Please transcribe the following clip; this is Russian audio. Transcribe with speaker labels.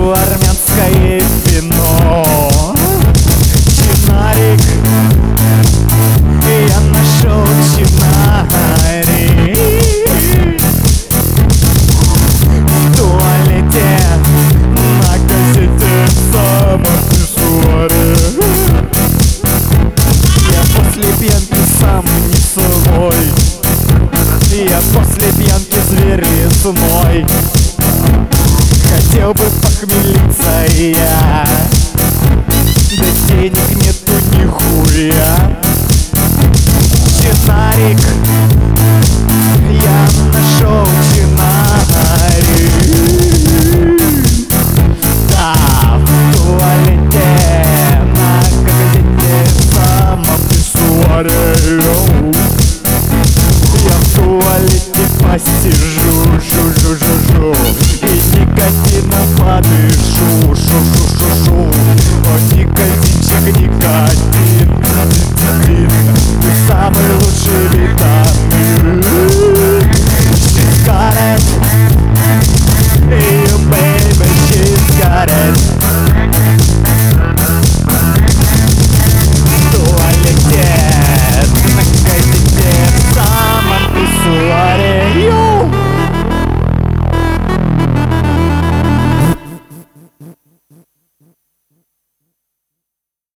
Speaker 1: пью армянское вино. Чинарик, я нашел чинарик. В туалете на газете самописуаре. Я после пьянки сам не свой. Я после пьянки зверь лесной. Хотел бы похмелиться я, да денег нету нихуя. Чинарик, я нашел чинарик. Да, в туалете на газете самописуаре. Я в туалете посижу, жу-жу-жу-жу, и никотина подышу, шу-шу-шу-шу. О, никотинчик, никотин.